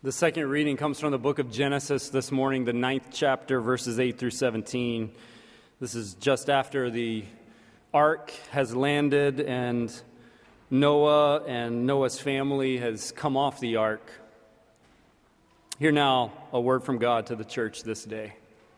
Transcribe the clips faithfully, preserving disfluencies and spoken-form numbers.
The second reading comes from the book of Genesis this morning, the ninth chapter, verses eight through seventeen. This is just after the ark has landed and Noah and Noah's family has come off the ark. Hear now a word from God to the church this day.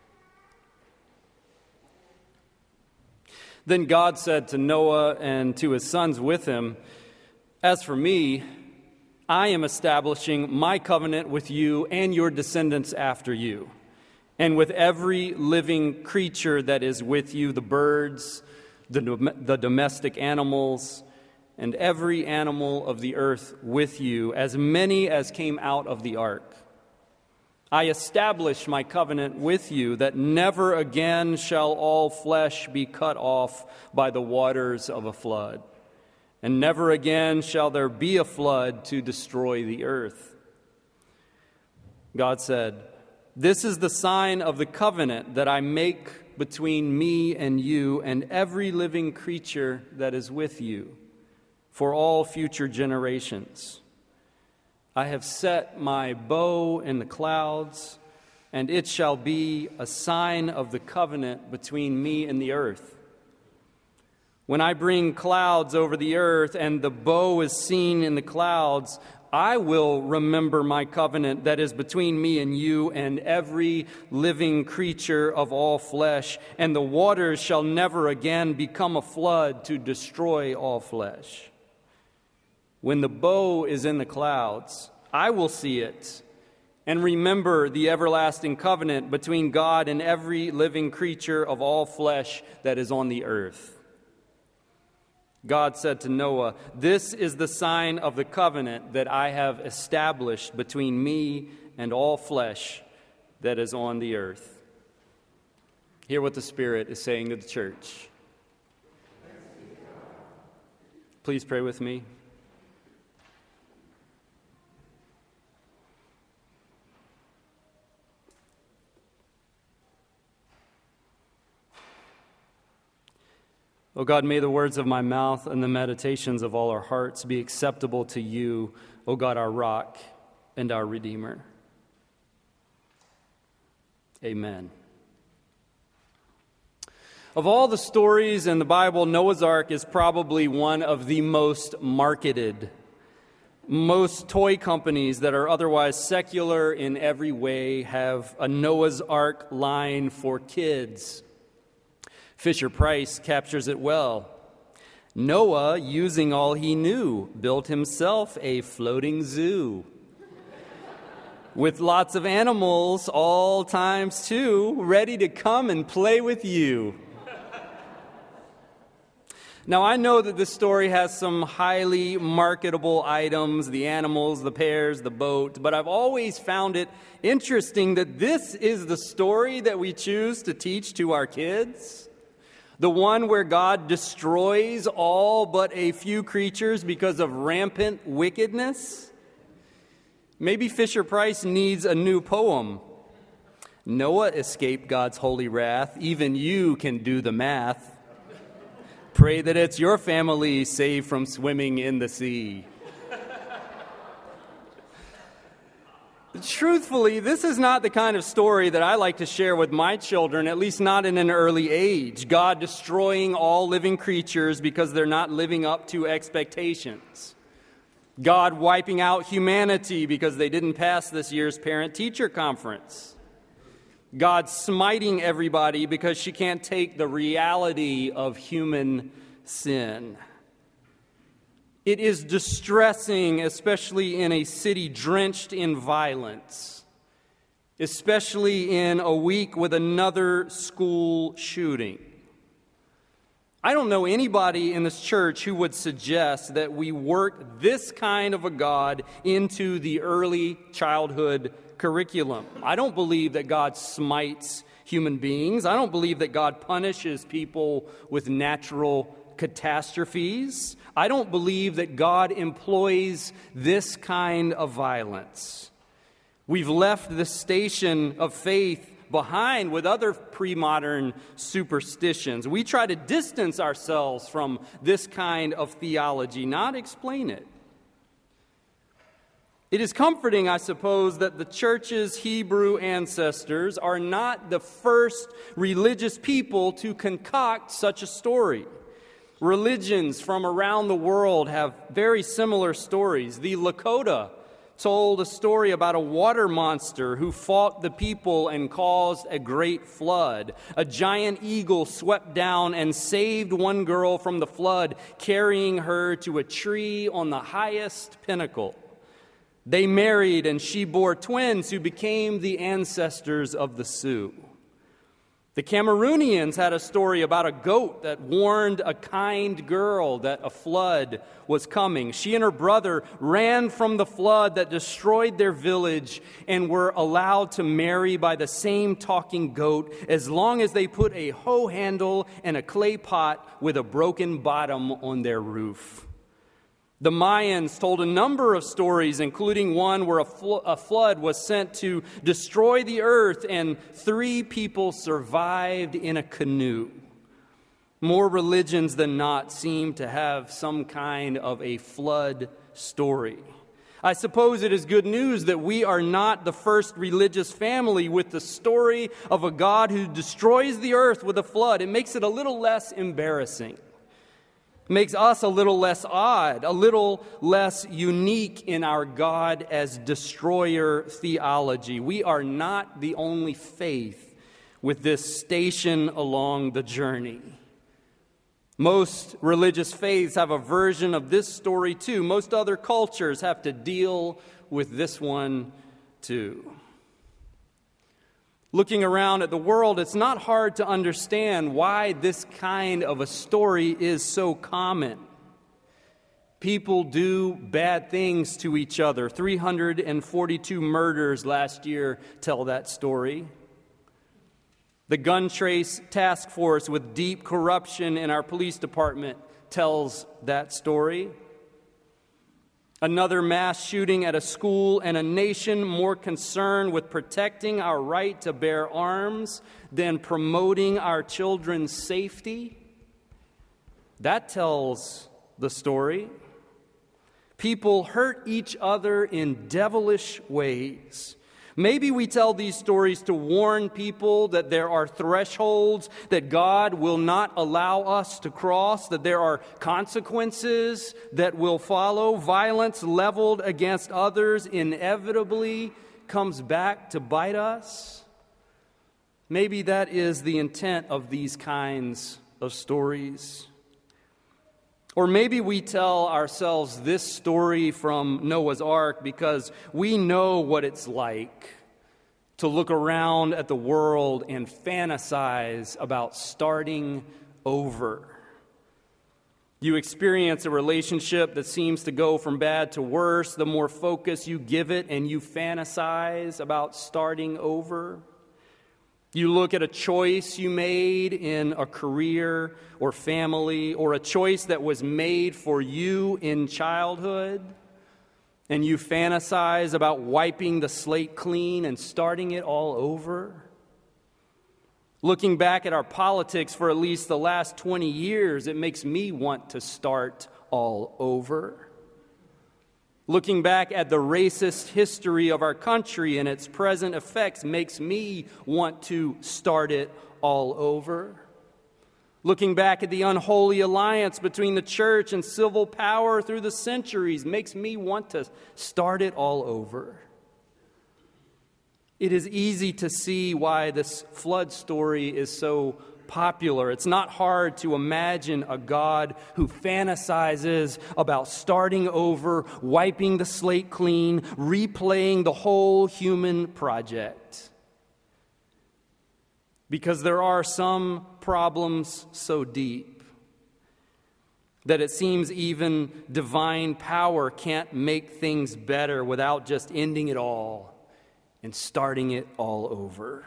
Then God said to Noah and to his sons with him, "As for me, I am establishing my covenant with you and your descendants after you, and with every living creature that is with you, the birds, the, the domestic animals, and every animal of the earth with you, as many as came out of the ark. I establish my covenant with you that never again shall all flesh be cut off by the waters of a flood. And never again shall there be a flood to destroy the earth." God said, "This is the sign of the covenant that I make between me and you and every living creature that is with you for all future generations. I have set my bow in the clouds, and it shall be a sign of the covenant between me and the earth. When I bring clouds over the earth and the bow is seen in the clouds, I will remember my covenant that is between me and you and every living creature of all flesh, and the waters shall never again become a flood to destroy all flesh. When the bow is in the clouds, I will see it and remember the everlasting covenant between God and every living creature of all flesh that is on the earth." God said to Noah, "This is the sign of the covenant that I have established between me and all flesh that is on the earth." Hear what the Spirit is saying to the church. Please pray with me. O God, may the words of my mouth and the meditations of all our hearts be acceptable to you, O God, our rock and our Redeemer. Amen. Of all the stories in the Bible, Noah's Ark is probably one of the most marketed. Most toy companies that are otherwise secular in every way have a Noah's Ark line for kids. Fisher-Price captures it well. Noah, using all he knew, built himself a floating zoo with lots of animals, all times two, ready to come and play with you. Now, I know that this story has some highly marketable items, the animals, the pears, the boat, but I've always found it interesting that this is the story that we choose to teach to our kids. The one where God destroys all but a few creatures because of rampant wickedness? Maybe Fisher-Price needs a new poem. Noah escaped God's holy wrath. Even you can do the math. Pray that it's your family saved from swimming in the sea. Truthfully, this is not the kind of story that I like to share with my children, at least not in an early age. God destroying all living creatures because they're not living up to expectations. God wiping out humanity because they didn't pass this year's parent-teacher conference. God smiting everybody because she can't take the reality of human sin. It is distressing, especially in a city drenched in violence, especially in a week with another school shooting. I don't know anybody in this church who would suggest that we work this kind of a God into the early childhood curriculum. I don't believe that God smites human beings. I don't believe that God punishes people with natural catastrophes. I don't believe that God employs this kind of violence. We've left the station of faith behind with other pre-modern superstitions. We try to distance ourselves from this kind of theology, not explain it. It is comforting, I suppose, that the church's Hebrew ancestors are not the first religious people to concoct such a story. Religions from around the world have very similar stories. The Lakota told a story about a water monster who fought the people and caused a great flood. A giant eagle swept down and saved one girl from the flood, carrying her to a tree on the highest pinnacle. They married, and she bore twins who became the ancestors of the Sioux. The Cameroonians had a story about a goat that warned a kind girl that a flood was coming. She and her brother ran from the flood that destroyed their village and were allowed to marry by the same talking goat as long as they put a hoe handle and a clay pot with a broken bottom on their roof. The Mayans told a number of stories, including one where a, fl- a flood was sent to destroy the earth and three people survived in a canoe. More religions than not seem to have some kind of a flood story. I suppose it is good news that we are not the first religious family with the story of a God who destroys the earth with a flood. It makes it a little less embarrassing. Makes us a little less odd, a little less unique in our God as destroyer theology. We are not the only faith with this station along the journey. Most religious faiths have a version of this story too. Most other cultures have to deal with this one too. Looking around at the world, it's not hard to understand why this kind of a story is so common. People do bad things to each other. three hundred forty-two murders last year tell that story. The Gun Trace Task Force with deep corruption in our police department tells that story. Another mass shooting at a school and a nation more concerned with protecting our right to bear arms than promoting our children's safety. That tells the story. People hurt each other in devilish ways. Maybe we tell these stories to warn people that there are thresholds that God will not allow us to cross, that there are consequences that will follow. Violence leveled against others inevitably comes back to bite us. Maybe that is the intent of these kinds of stories. Or maybe we tell ourselves this story from Noah's Ark because we know what it's like to look around at the world and fantasize about starting over. You experience a relationship that seems to go from bad to worse the more focus you give it, and you fantasize about starting over. You look at a choice you made in a career or family, or a choice that was made for you in childhood, and you fantasize about wiping the slate clean and starting it all over. Looking back at our politics for at least the last twenty years, it makes me want to start all over. Looking back at the racist history of our country and its present effects makes me want to start it all over. Looking back at the unholy alliance between the church and civil power through the centuries makes me want to start it all over. It is easy to see why this flood story is so popular. It's not hard to imagine a God who fantasizes about starting over, wiping the slate clean, replaying the whole human project. Because there are some problems so deep that it seems even divine power can't make things better without just ending it all and starting it all over.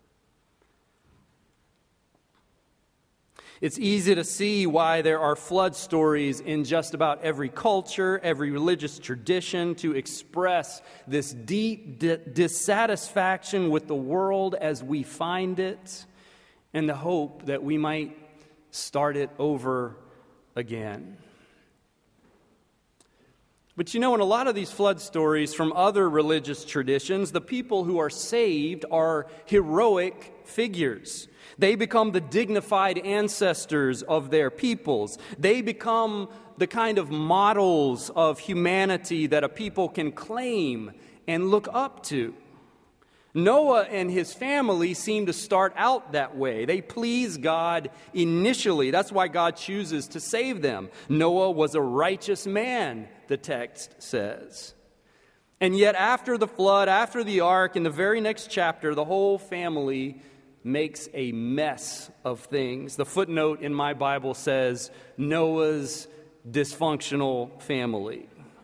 It's easy to see why there are flood stories in just about every culture, every religious tradition, to express this deep di- dissatisfaction with the world as we find it, and the hope that we might start it over again. But you know, in a lot of these flood stories from other religious traditions, the people who are saved are heroic figures. They become the dignified ancestors of their peoples. They become the kind of models of humanity that a people can claim and look up to. Noah and his family seem to start out that way. They please God initially. That's why God chooses to save them. Noah was a righteous man, the text says. And yet after the flood, after the ark, in the very next chapter, the whole family makes a mess of things. The footnote in my Bible says, Noah's dysfunctional family.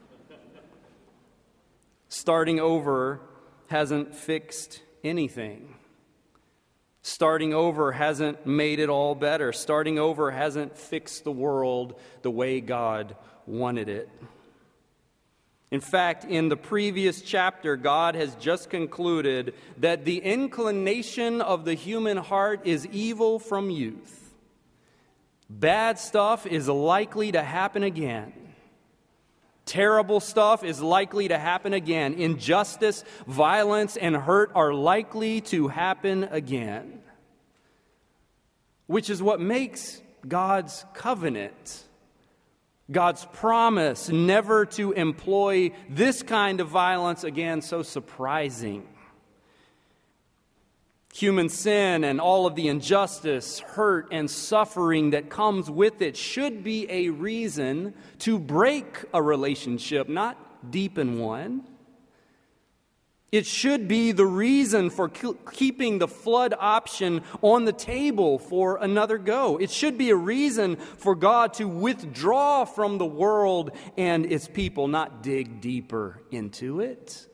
Starting over hasn't fixed anything. Starting over hasn't made it all better. Starting over hasn't fixed the world the way God wanted it. In fact, in the previous chapter, God has just concluded that the inclination of the human heart is evil from youth. Bad stuff is likely to happen again. Terrible stuff is likely to happen again. Injustice, violence, and hurt are likely to happen again. Which is what makes God's covenant, God's promise never to employ this kind of violence again, so surprising. Human sin and all of the injustice, hurt, and suffering that comes with it should be a reason to break a relationship, not deepen one. It should be the reason for keeping the flood option on the table for another go. It should be a reason for God to withdraw from the world and its people, not dig deeper into it.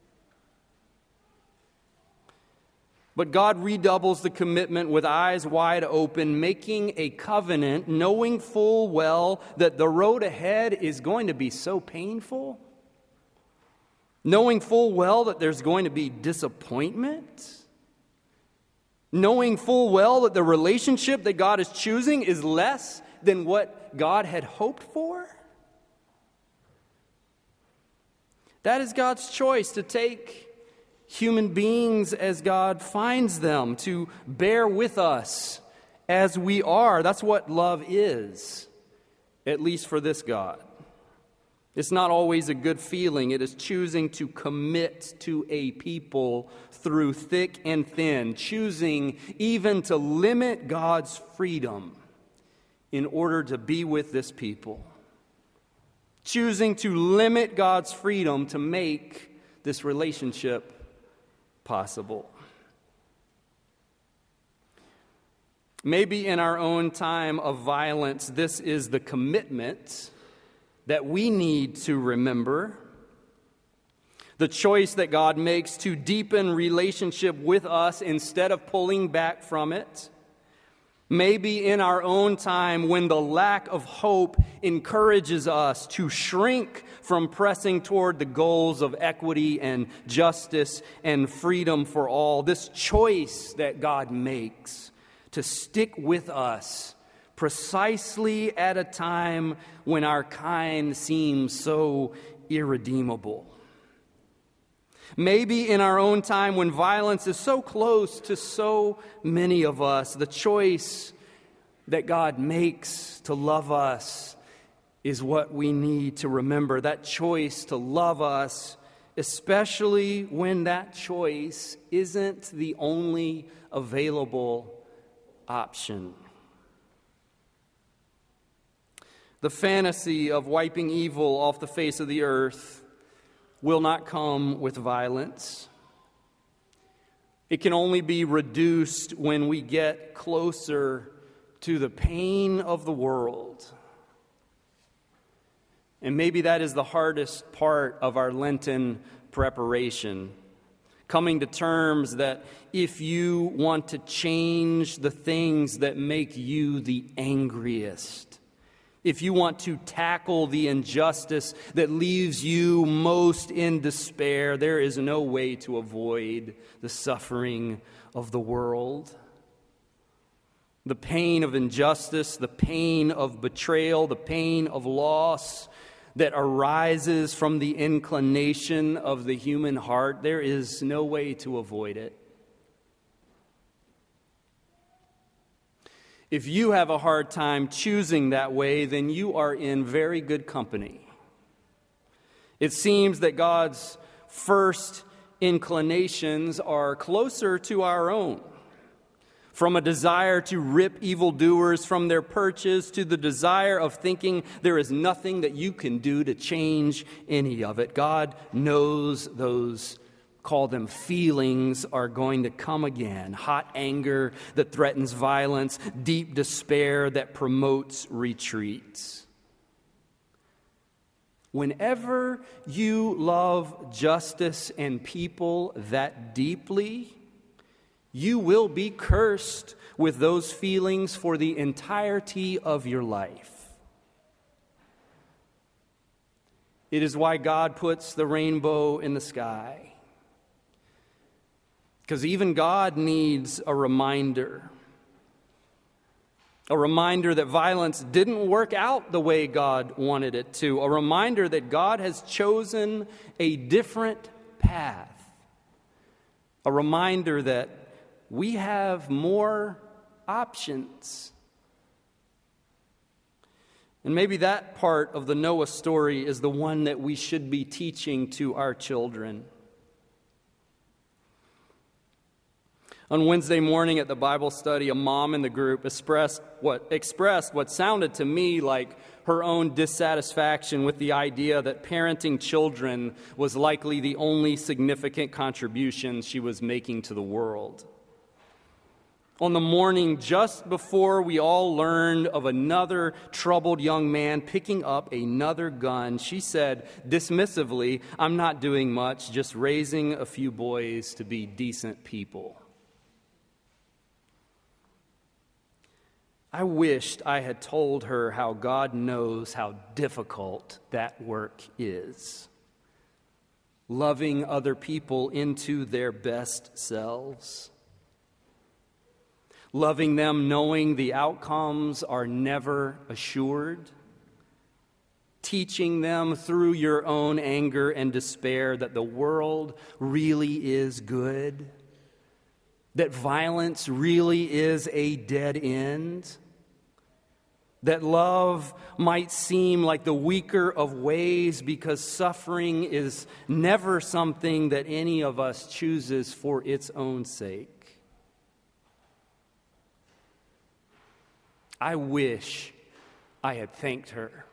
But God redoubles the commitment with eyes wide open, making a covenant, knowing full well that the road ahead is going to be so painful, knowing full well that there's going to be disappointment, knowing full well that the relationship that God is choosing is less than what God had hoped for. That is God's choice, to take human beings as God finds them, to bear with us as we are. That's what love is, at least for this God. It's not always a good feeling. It is choosing to commit to a people through thick and thin, choosing even to limit God's freedom in order to be with this people, choosing to limit God's freedom to make this relationship possible. Maybe in our own time of violence, this is the commitment that we need to remember. The choice that God makes to deepen relationship with us instead of pulling back from it. Maybe in our own time when the lack of hope encourages us to shrink from pressing toward the goals of equity and justice and freedom for all. This choice that God makes to stick with us precisely at a time when our kind seems so irredeemable. Maybe in our own time when violence is so close to so many of us, the choice that God makes to love us is what we need to remember. That choice to love us, especially when that choice isn't the only available option. The fantasy of wiping evil off the face of the earth will not come with violence. It can only be reduced when we get closer to the pain of the world. And maybe that is the hardest part of our Lenten preparation. Coming to terms that if you want to change the things that make you the angriest, if you want to tackle the injustice that leaves you most in despair, there is no way to avoid the suffering of the world. The pain of injustice, the pain of betrayal, the pain of loss, that arises from the inclination of the human heart, there is no way to avoid it. If you have a hard time choosing that way, then you are in very good company. It seems that God's first inclinations are closer to our own. From a desire to rip evildoers from their perches to the desire of thinking there is nothing that you can do to change any of it. God knows those, call them feelings, are going to come again. Hot anger that threatens violence, deep despair that promotes retreats. Whenever you love justice and people that deeply, you will be cursed with those feelings for the entirety of your life. It is why God puts the rainbow in the sky. Because even God needs a reminder. A reminder that violence didn't work out the way God wanted it to. A reminder that God has chosen a different path. A reminder that we have more options. And maybe that part of the Noah story is the one that we should be teaching to our children. On Wednesday morning at the Bible study, a mom in the group expressed what, expressed what sounded to me like her own dissatisfaction with the idea that parenting children was likely the only significant contribution she was making to the world. On the morning just before we all learned of another troubled young man picking up another gun, she said dismissively, "I'm not doing much, just raising a few boys to be decent people." I wished I had told her how God knows how difficult that work is. Loving other people into their best selves. Loving them knowing the outcomes are never assured. Teaching them through your own anger and despair that the world really is good. That violence really is a dead end. That love might seem like the weaker of ways because suffering is never something that any of us chooses for its own sake. I wish I had thanked her.